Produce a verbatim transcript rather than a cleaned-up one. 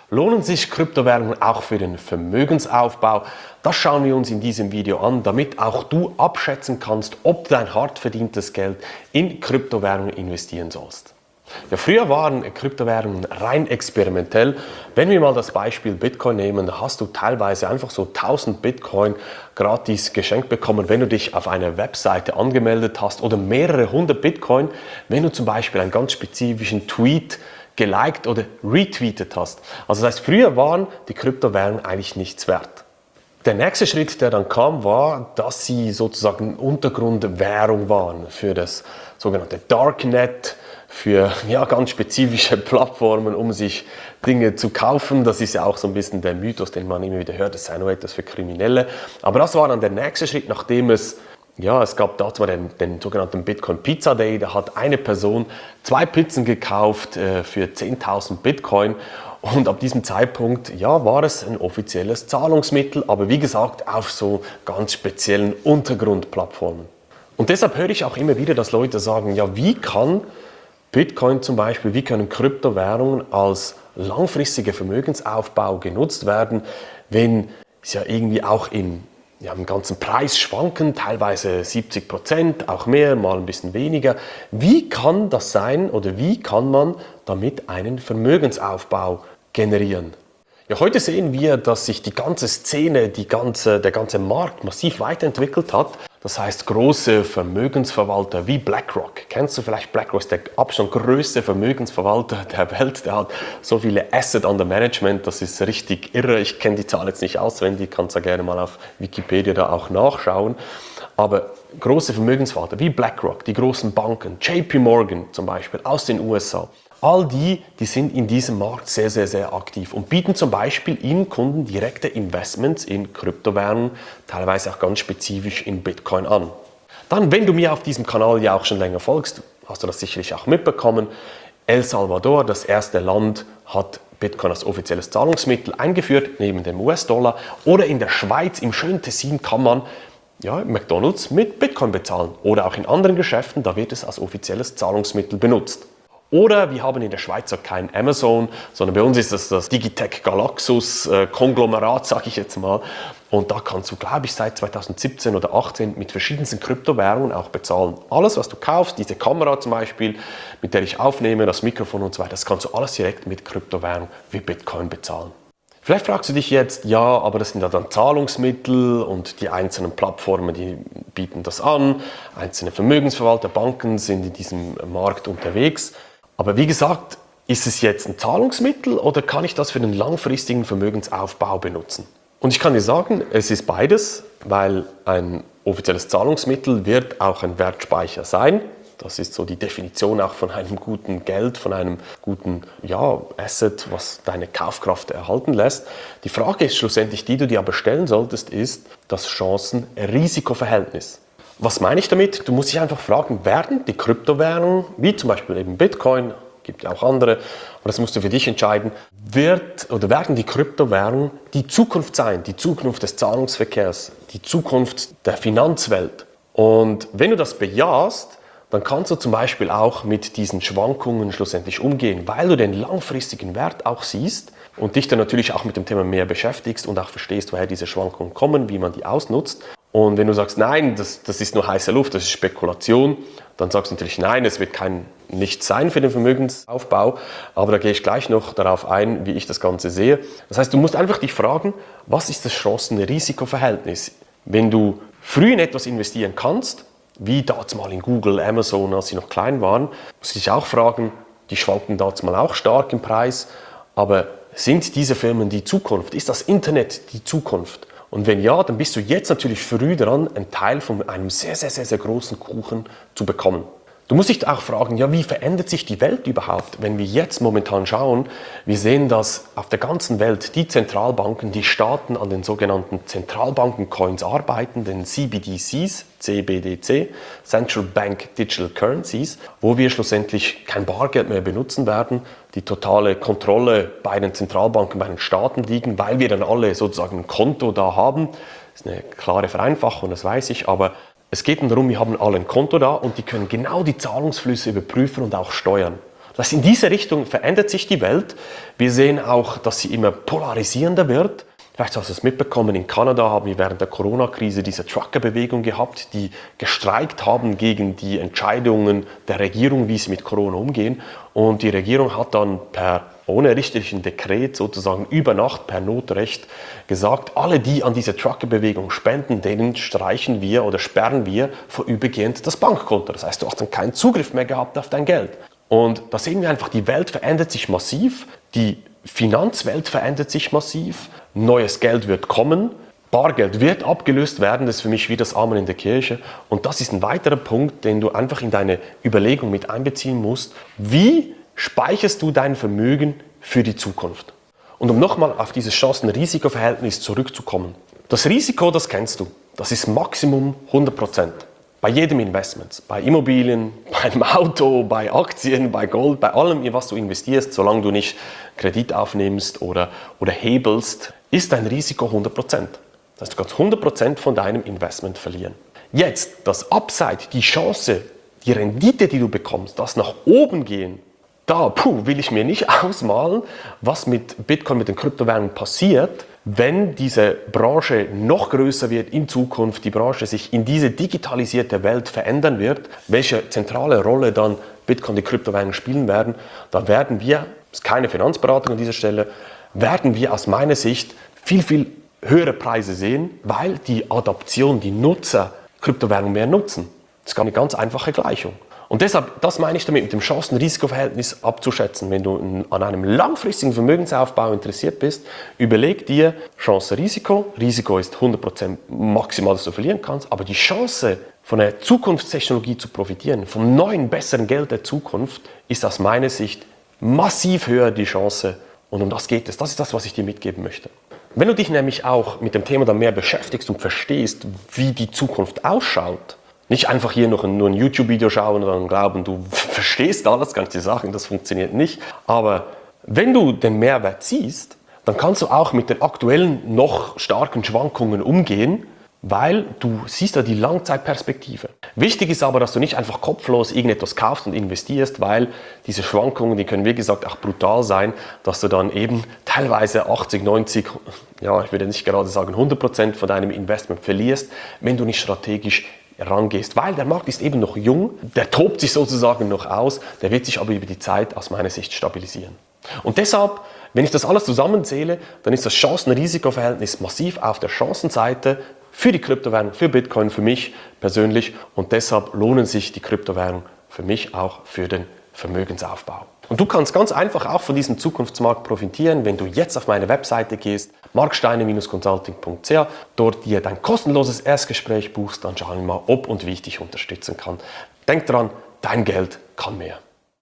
Lohnen sich Kryptowährungen auch für den Vermögensaufbau? Das schauen wir uns in diesem Video an, damit auch du abschätzen kannst, ob du dein hart verdientes Geld in Kryptowährungen investieren sollst. Ja, früher waren Kryptowährungen rein experimentell. Wenn wir mal das Beispiel Bitcoin nehmen, da hast du teilweise einfach so tausend Bitcoin gratis geschenkt bekommen, wenn du dich auf einer Webseite angemeldet hast, oder mehrere hundert Bitcoin, wenn du zum Beispiel einen ganz spezifischen Tweet geliked oder retweetet hast. Also das heißt, früher waren die Kryptowährungen eigentlich nichts wert. Der nächste Schritt, der dann kam, war, dass sie sozusagen Untergrundwährung waren für das sogenannte Darknet, für ja, ganz spezifische Plattformen, um sich Dinge zu kaufen. Das ist ja auch so ein bisschen der Mythos, den man immer wieder hört, das sei nur etwas für Kriminelle. Aber das war dann der nächste Schritt, nachdem es Ja, es gab dazu den, den sogenannten Bitcoin Pizza Day. Da hat eine Person zwei Pizzen gekauft äh, für zehntausend Bitcoin. Und ab diesem Zeitpunkt, ja, war es ein offizielles Zahlungsmittel, aber wie gesagt, auf so ganz speziellen Untergrundplattformen. Und deshalb höre ich auch immer wieder, dass Leute sagen, ja, wie kann Bitcoin zum Beispiel, wie können Kryptowährungen als langfristiger Vermögensaufbau genutzt werden, wenn es ja irgendwie auch in Ja, im ganzen Preis schwanken, teilweise siebzig Prozent, auch mehr, mal ein bisschen weniger. Wie kann das sein oder wie kann man damit einen Vermögensaufbau generieren? Ja, heute sehen wir, dass sich die ganze Szene, die ganze, der ganze Markt massiv weiterentwickelt hat. Das heißt, große Vermögensverwalter wie BlackRock, kennst du vielleicht BlackRock, ist der Abstand größte Vermögensverwalter der Welt, der hat so viele Asset under Management, das ist richtig irre. Ich kenne die Zahl jetzt nicht auswendig, kannst du gerne mal auf Wikipedia da auch nachschauen. Aber große Vermögensverwalter wie BlackRock, die großen Banken, J P Morgan zum Beispiel aus den U S A, all die, die sind in diesem Markt sehr, sehr, sehr aktiv und bieten zum Beispiel ihren Kunden direkte Investments in Kryptowährungen, teilweise auch ganz spezifisch in Bitcoin an. Dann, wenn du mir auf diesem Kanal ja auch schon länger folgst, hast du das sicherlich auch mitbekommen. El Salvador, das erste Land, hat Bitcoin als offizielles Zahlungsmittel eingeführt, neben dem U S-Dollar. Oder in der Schweiz, im schönen Tessin, kann man ja, McDonald's mit Bitcoin bezahlen. Oder auch in anderen Geschäften, da wird es als offizielles Zahlungsmittel benutzt. Oder wir haben in der Schweiz auch kein Amazon, sondern bei uns ist das das Digitec Galaxus äh, Konglomerat, sage ich jetzt mal. Und da kannst du, glaube ich, seit zweitausendsiebzehn oder achtzehn mit verschiedensten Kryptowährungen auch bezahlen. Alles, was du kaufst, diese Kamera zum Beispiel, mit der ich aufnehme, das Mikrofon und so weiter, das kannst du alles direkt mit Kryptowährung wie Bitcoin bezahlen. Vielleicht fragst du dich jetzt, ja, aber das sind ja dann Zahlungsmittel und die einzelnen Plattformen, die bieten das an. Einzelne Vermögensverwalter, Banken sind in diesem Markt unterwegs. Aber wie gesagt, ist es jetzt ein Zahlungsmittel oder kann ich das für den langfristigen Vermögensaufbau benutzen? Und ich kann dir sagen, es ist beides, weil ein offizielles Zahlungsmittel wird auch ein Wertspeicher sein. Das ist so die Definition auch von einem guten Geld, von einem guten ja, Asset, was deine Kaufkraft erhalten lässt. Die Frage ist schlussendlich, die du dir aber stellen solltest, ist das Chancen-Risiko-Verhältnis. Was meine ich damit? Du musst dich einfach fragen, werden die Kryptowährungen, wie zum Beispiel eben Bitcoin, gibt ja auch andere, aber das musst du für dich entscheiden, wird oder werden die Kryptowährungen die Zukunft sein, die Zukunft des Zahlungsverkehrs, die Zukunft der Finanzwelt. Und wenn du das bejahst, dann kannst du zum Beispiel auch mit diesen Schwankungen schlussendlich umgehen, weil du den langfristigen Wert auch siehst und dich dann natürlich auch mit dem Thema mehr beschäftigst und auch verstehst, woher diese Schwankungen kommen, wie man die ausnutzt. Und wenn du sagst, nein, das, das ist nur heiße Luft, das ist Spekulation, dann sagst du natürlich, nein, es wird kein Nichts sein für den Vermögensaufbau. Aber da gehe ich gleich noch darauf ein, wie ich das Ganze sehe. Das heißt, du musst einfach dich fragen, was ist das Chancen-Risiko-Verhältnis? Wenn du früh in etwas investieren kannst, wie damals mal in Google, Amazon, als sie noch klein waren, musst du dich auch fragen, die schwanken damals mal auch stark im Preis, aber sind diese Firmen die Zukunft? Ist das Internet die Zukunft? Und wenn ja, dann bist du jetzt natürlich früh dran, einen Teil von einem sehr, sehr, sehr, sehr großen Kuchen zu bekommen. Du musst dich auch fragen, ja, wie verändert sich die Welt überhaupt? Wenn wir jetzt momentan schauen, wir sehen, dass auf der ganzen Welt die Zentralbanken, die Staaten an den sogenannten Zentralbanken-Coins arbeiten, den C B D Cs, C B D C, Central Bank Digital Currencies, wo wir schlussendlich kein Bargeld mehr benutzen werden, die totale Kontrolle bei den Zentralbanken, bei den Staaten liegen, weil wir dann alle sozusagen ein Konto da haben. Das ist eine klare Vereinfachung, das weiß ich, aber es geht darum, wir haben alle ein Konto da und die können genau die Zahlungsflüsse überprüfen und auch steuern. Das in diese Richtung verändert sich die Welt. Wir sehen auch, dass sie immer polarisierender wird. Vielleicht hast du es mitbekommen, in Kanada haben wir während der Corona-Krise diese Trucker-Bewegung gehabt, die gestreikt haben gegen die Entscheidungen der Regierung, wie sie mit Corona umgehen. Und die Regierung hat dann per ohne richterlichen Dekret sozusagen über Nacht per Notrecht gesagt, alle, die an diese Trucker-Bewegung spenden, denen streichen wir oder sperren wir vorübergehend das Bankkonto. Das heißt, du hast dann keinen Zugriff mehr gehabt auf dein Geld. Und da sehen wir einfach, die Welt verändert sich massiv, die Finanzwelt verändert sich massiv, neues Geld wird kommen, Bargeld wird abgelöst werden, das ist für mich wie das Amen in der Kirche. Und das ist ein weiterer Punkt, den du einfach in deine Überlegung mit einbeziehen musst. Wie speicherst du dein Vermögen für die Zukunft? Und um nochmal auf dieses Chancen-Risiko-Verhältnis zurückzukommen. Das Risiko, das kennst du, das ist Maximum hundert Prozent. Bei jedem Investment, bei Immobilien, beim Auto, bei Aktien, bei Gold, bei allem, in was du investierst, solange du nicht Kredit aufnimmst oder, oder hebelst, ist dein Risiko hundert Prozent. Das heißt, du kannst hundert Prozent von deinem Investment verlieren. Jetzt, das Upside, die Chance, die Rendite, die du bekommst, das nach oben gehen, da puh, will ich mir nicht ausmalen, was mit Bitcoin, mit den Kryptowährungen passiert, wenn diese Branche noch größer wird in Zukunft, die Branche sich in diese digitalisierte Welt verändern wird, welche zentrale Rolle dann Bitcoin, die Kryptowährungen spielen werden, dann werden wir, das ist keine Finanzberatung an dieser Stelle, werden wir aus meiner Sicht viel, viel höhere Preise sehen, weil die Adaption, die Nutzer Kryptowährungen mehr nutzen. Das ist eine ganz einfache Gleichung. Und deshalb, das meine ich damit, mit dem Chancen-Risiko-Verhältnis abzuschätzen. Wenn du an einem langfristigen Vermögensaufbau interessiert bist, überleg dir Chance-Risiko. Risiko ist hundert Prozent maximal, das du verlieren kannst, aber die Chance, von der Zukunftstechnologie zu profitieren, vom neuen, besseren Geld der Zukunft, ist aus meiner Sicht massiv höher die Chance. Und um das geht es. Das ist das, was ich dir mitgeben möchte. Wenn du dich nämlich auch mit dem Thema dann mehr beschäftigst und verstehst, wie die Zukunft ausschaut, nicht einfach hier noch ein, nur ein YouTube-Video schauen und dann glauben, du verstehst alles, kann ich dir sagen, das funktioniert nicht. Aber wenn du den Mehrwert siehst, dann kannst du auch mit den aktuellen noch starken Schwankungen umgehen, weil du siehst ja die Langzeitperspektive. Wichtig ist aber, dass du nicht einfach kopflos irgendetwas kaufst und investierst, weil diese Schwankungen, die können wie gesagt auch brutal sein, dass du dann eben teilweise achtzig, neunzig, ja ich würde nicht gerade sagen hundert Prozent von deinem Investment verlierst, wenn du nicht strategisch rangehst, weil der Markt ist eben noch jung, der tobt sich sozusagen noch aus, der wird sich aber über die Zeit aus meiner Sicht stabilisieren. Und deshalb, wenn ich das alles zusammenzähle, dann ist das Chancen-Risiko-Verhältnis massiv auf der Chancenseite für die Kryptowährung, für Bitcoin, für mich persönlich und deshalb lohnen sich die Kryptowährungen für mich auch für den Vermögensaufbau. Und du kannst ganz einfach auch von diesem Zukunftsmarkt profitieren, wenn du jetzt auf meine Webseite gehst, marksteiner Bindestrich consulting punkt c h, dort dir dein kostenloses Erstgespräch buchst, dann schauen wir mal, ob und wie ich dich unterstützen kann. Denk dran, dein Geld kann mehr.